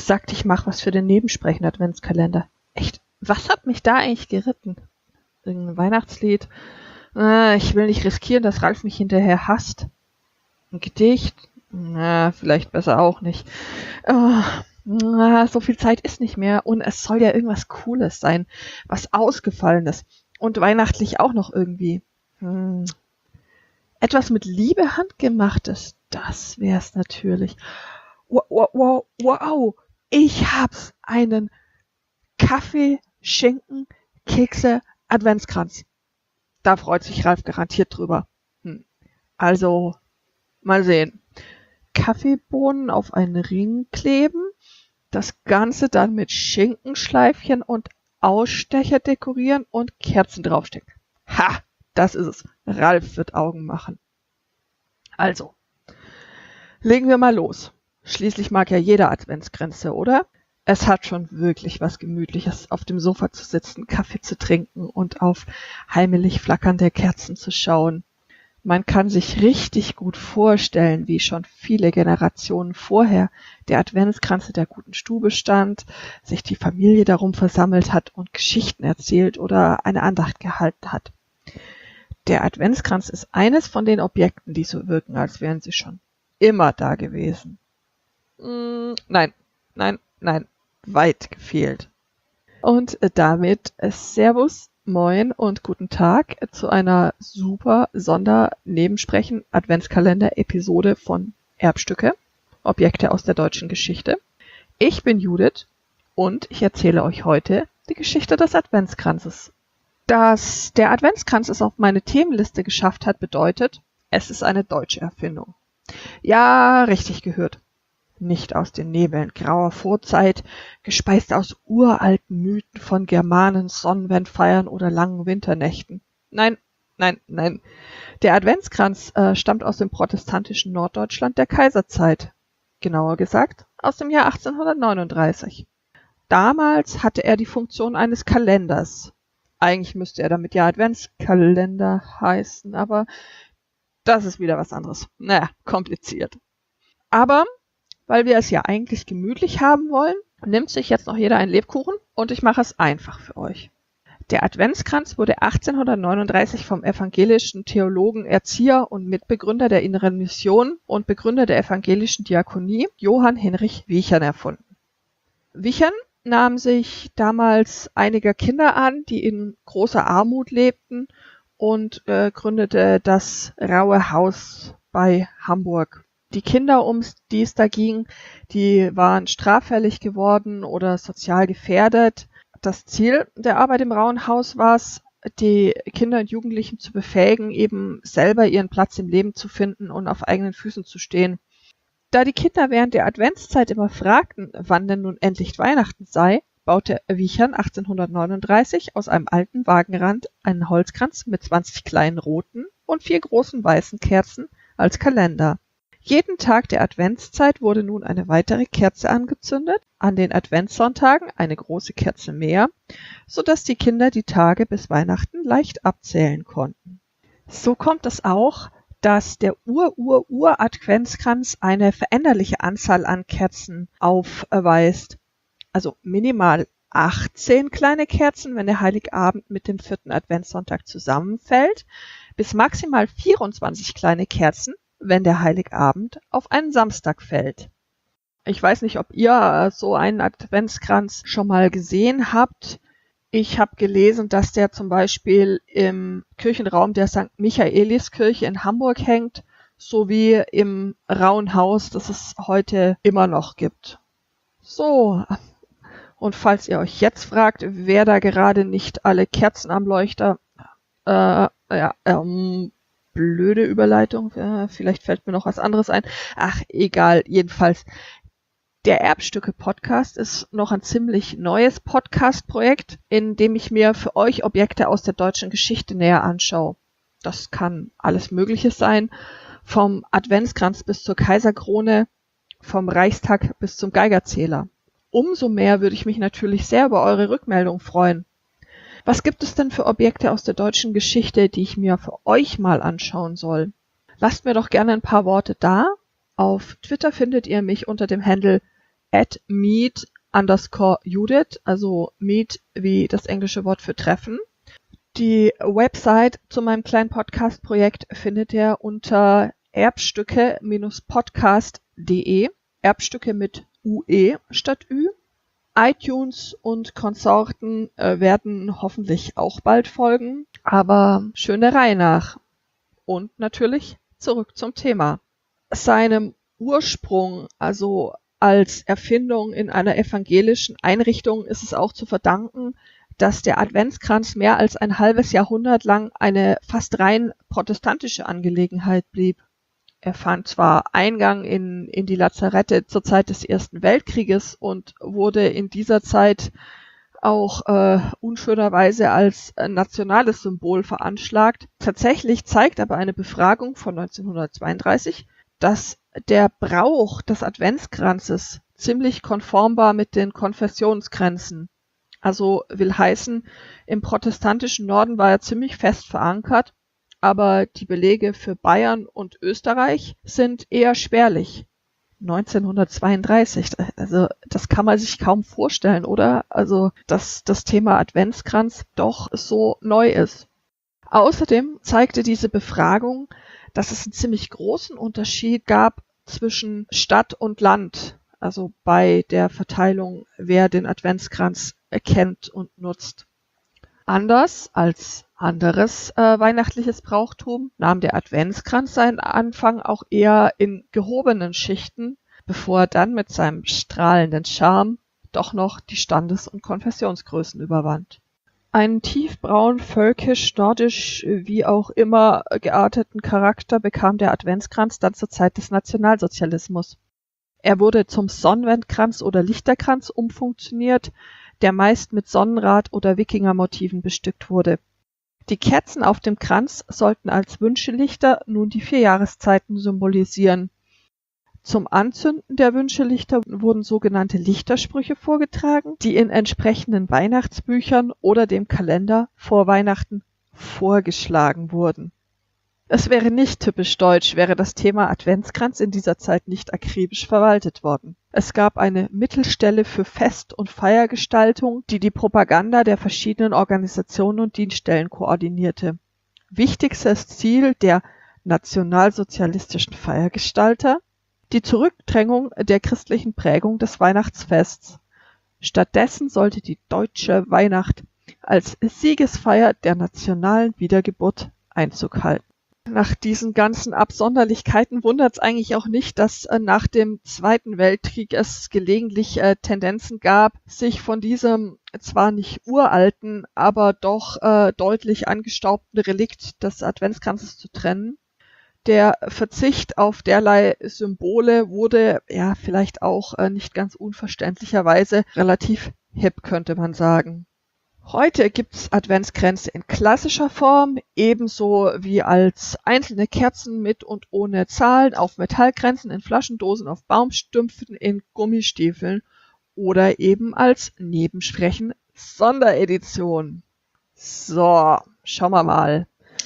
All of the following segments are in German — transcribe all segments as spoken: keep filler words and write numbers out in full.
gesagt, ich mache was für den Nebensprechen-Adventskalender. Echt, was hat mich da eigentlich geritten? Irgendein Weihnachtslied? Äh, ich will nicht riskieren, dass Ralf mich hinterher hasst. Ein Gedicht? Na, vielleicht besser auch nicht. Oh, na, so viel Zeit ist nicht mehr und es soll ja irgendwas Cooles sein, was Ausgefallenes und weihnachtlich auch noch irgendwie. Hm. Etwas mit Liebe handgemachtes, das wär's natürlich. Wow, wow, wow, ich hab's, einen Kaffee, Schinken, Kekse, Adventskranz. Da freut sich Ralf garantiert drüber. Hm. Also, mal sehen. Kaffeebohnen auf einen Ring kleben, das Ganze dann mit Schinkenschleifchen und Ausstecher dekorieren und Kerzen draufstecken. Ha, das ist es. Ralf wird Augen machen. Also, legen wir mal los. Schließlich mag ja jeder Adventskränze, oder? Es hat schon wirklich was Gemütliches, auf dem Sofa zu sitzen, Kaffee zu trinken und auf heimelig flackernde Kerzen zu schauen. Man kann sich richtig gut vorstellen, wie schon viele Generationen vorher der Adventskranz in der guten Stube stand, sich die Familie darum versammelt hat und Geschichten erzählt oder eine Andacht gehalten hat. Der Adventskranz ist eines von den Objekten, die so wirken, als wären sie schon immer da gewesen. Mm, nein, nein, nein, weit gefehlt. Und damit Servus, Moin und guten Tag zu einer super Sonder-Nebensprechen-Adventskalender-Episode von Erbstücke, Objekte aus der deutschen Geschichte. Ich bin Judith und ich erzähle euch heute die Geschichte des Adventskranzes. Dass der Adventskranz es auf meine Themenliste geschafft hat, bedeutet, es ist eine deutsche Erfindung. Ja, richtig gehört. Nicht aus den Nebeln grauer Vorzeit, gespeist aus uralten Mythen von Germanen, Sonnenwendfeiern oder langen Winternächten. Nein, nein, nein. Der Adventskranz äh, stammt aus dem protestantischen Norddeutschland der Kaiserzeit. Genauer gesagt, aus dem Jahr achtzehnhundertneununddreißig. Damals hatte er die Funktion eines Kalenders. Eigentlich müsste er damit ja Adventskalender heißen, aber das ist wieder was anderes. Naja, kompliziert. Aber weil wir es ja eigentlich gemütlich haben wollen, nimmt sich jetzt noch jeder einen Lebkuchen und ich mache es einfach für euch. Der Adventskranz wurde achtzehnhundertneununddreißig vom evangelischen Theologen, Erzieher und Mitbegründer der Inneren Mission und Begründer der evangelischen Diakonie, Johann Hinrich Wichern, erfunden. Wichern nahm sich damals einiger Kinder an, die in großer Armut lebten und äh, gründete das Raue Haus bei Hamburg. Die Kinder, um die es da ging, die waren straffällig geworden oder sozial gefährdet. Das Ziel der Arbeit im Rauen Haus war es, die Kinder und Jugendlichen zu befähigen, eben selber ihren Platz im Leben zu finden und auf eigenen Füßen zu stehen. Da die Kinder während der Adventszeit immer fragten, wann denn nun endlich Weihnachten sei, baute Wichern achtzehnhundertneununddreißig aus einem alten Wagenrand einen Holzkranz mit zwanzig kleinen roten und vier großen weißen Kerzen als Kalender. Jeden Tag der Adventszeit wurde nun eine weitere Kerze angezündet, an den Adventssonntagen eine große Kerze mehr, so dass die Kinder die Tage bis Weihnachten leicht abzählen konnten. So kommt es auch, dass der Ur-Ur-Ur-Adventskranz eine veränderliche Anzahl an Kerzen aufweist. Also minimal achtzehn kleine Kerzen, wenn der Heiligabend mit dem vierten Adventssonntag zusammenfällt, bis maximal vierundzwanzig kleine Kerzen, wenn der Heiligabend auf einen Samstag fällt. Ich weiß nicht, ob ihr so einen Adventskranz schon mal gesehen habt. Ich habe gelesen, dass der zum Beispiel im Kirchenraum der Sankt Michaeliskirche in Hamburg hängt, sowie im Rauen Haus, das es heute immer noch gibt. So, und falls ihr euch jetzt fragt, wer da gerade nicht alle Kerzen am Leuchter, äh, ja, ähm, blöde Überleitung, äh, vielleicht fällt mir noch was anderes ein. Ach, egal, jedenfalls. Der Erbstücke-Podcast ist noch ein ziemlich neues Podcast-Projekt, in dem ich mir für euch Objekte aus der deutschen Geschichte näher anschaue. Das kann alles Mögliche sein, vom Adventskranz bis zur Kaiserkrone, vom Reichstag bis zum Geigerzähler. Umso mehr würde ich mich natürlich sehr über eure Rückmeldung freuen. Was gibt es denn für Objekte aus der deutschen Geschichte, die ich mir für euch mal anschauen soll? Lasst mir doch gerne ein paar Worte da. Auf Twitter findet ihr mich unter dem Handle at meet underscore Judith, also meet wie das englische Wort für Treffen. Die Website zu meinem kleinen Podcast-Projekt findet ihr unter erbstücke-podcast punkt de, Erbstücke mit U E statt Ü. iTunes und Konsorten äh, werden hoffentlich auch bald folgen, aber schön der Reihe nach. Und natürlich zurück zum Thema. Seinem Ursprung, also als Erfindung in einer evangelischen Einrichtung, ist es auch zu verdanken, dass der Adventskranz mehr als ein halbes Jahrhundert lang eine fast rein protestantische Angelegenheit blieb. Er fand zwar Eingang in, in die Lazarette zur Zeit des Ersten Weltkrieges und wurde in dieser Zeit auch äh, unschönerweise als äh, nationales Symbol veranschlagt. Tatsächlich zeigt aber eine Befragung von neunzehnhundertzweiunddreißig, dass der Brauch des Adventskranzes ziemlich konform war mit den Konfessionsgrenzen. Also will heißen, im protestantischen Norden war er ziemlich fest verankert, aber die Belege für Bayern und Österreich sind eher spärlich. neunzehnhundertzweiunddreißig, also das kann man sich kaum vorstellen, oder? Also, dass das Thema Adventskranz doch so neu ist. Außerdem zeigte diese Befragung, dass es einen ziemlich großen Unterschied gab zwischen Stadt und Land, also bei der Verteilung, wer den Adventskranz erkennt und nutzt. Anders als anderes äh, weihnachtliches Brauchtum nahm der Adventskranz seinen Anfang auch eher in gehobenen Schichten, bevor er dann mit seinem strahlenden Charme doch noch die Standes- und Konfessionsgrößen überwand. Einen tiefbraun, völkisch, nordisch, wie auch immer gearteten Charakter bekam der Adventskranz dann zur Zeit des Nationalsozialismus. Er wurde zum Sonnenwendkranz oder Lichterkranz umfunktioniert, der meist mit Sonnenrad oder Wikingermotiven bestückt wurde. Die Kerzen auf dem Kranz sollten als Wünschelichter nun die vier Jahreszeiten symbolisieren. Zum Anzünden der Wünschelichter wurden sogenannte Lichtersprüche vorgetragen, die in entsprechenden Weihnachtsbüchern oder dem Kalender vor Weihnachten vorgeschlagen wurden. Es wäre nicht typisch deutsch, wäre das Thema Adventskranz in dieser Zeit nicht akribisch verwaltet worden. Es gab eine Mittelstelle für Fest- und Feiergestaltung, die die Propaganda der verschiedenen Organisationen und Dienststellen koordinierte. Wichtigstes Ziel der nationalsozialistischen Feiergestalter: die Zurückdrängung der christlichen Prägung des Weihnachtsfests. Stattdessen sollte die deutsche Weihnacht als Siegesfeier der nationalen Wiedergeburt Einzug halten. Nach diesen ganzen Absonderlichkeiten wundert es eigentlich auch nicht, dass äh, nach dem Zweiten Weltkrieg es gelegentlich äh, Tendenzen gab, sich von diesem zwar nicht uralten, aber doch äh, deutlich angestaubten Relikt des Adventskranzes zu trennen. Der Verzicht auf derlei Symbole wurde, ja, vielleicht auch äh, nicht ganz unverständlicherweise relativ hip, könnte man sagen. Heute gibt's Adventskränze in klassischer Form, ebenso wie als einzelne Kerzen mit und ohne Zahlen, auf Metallkränzen, in Flaschendosen, auf Baumstümpfen, in Gummistiefeln oder eben als Nebensprechen Sonderedition. So, schauen wir mal.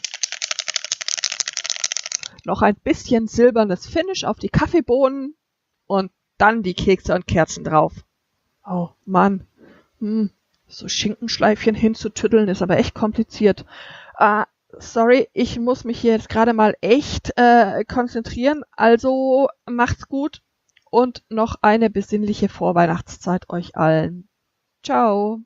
Noch ein bisschen silbernes Finish auf die Kaffeebohnen und dann die Kekse und Kerzen drauf. Oh Mann, hm. So Schinkenschleifchen hinzutüddeln ist aber echt kompliziert. Uh, sorry, ich muss mich hier jetzt gerade mal echt äh, konzentrieren. Also macht's gut und noch eine besinnliche Vorweihnachtszeit euch allen. Ciao.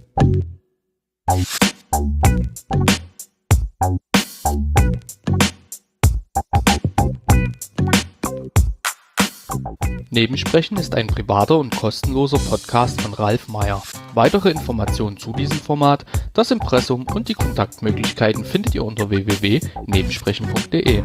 Nebensprechen ist ein privater und kostenloser Podcast von Ralf Meyer. Weitere Informationen zu diesem Format, das Impressum und die Kontaktmöglichkeiten findet ihr unter w w w punkt nebensprechen punkt de.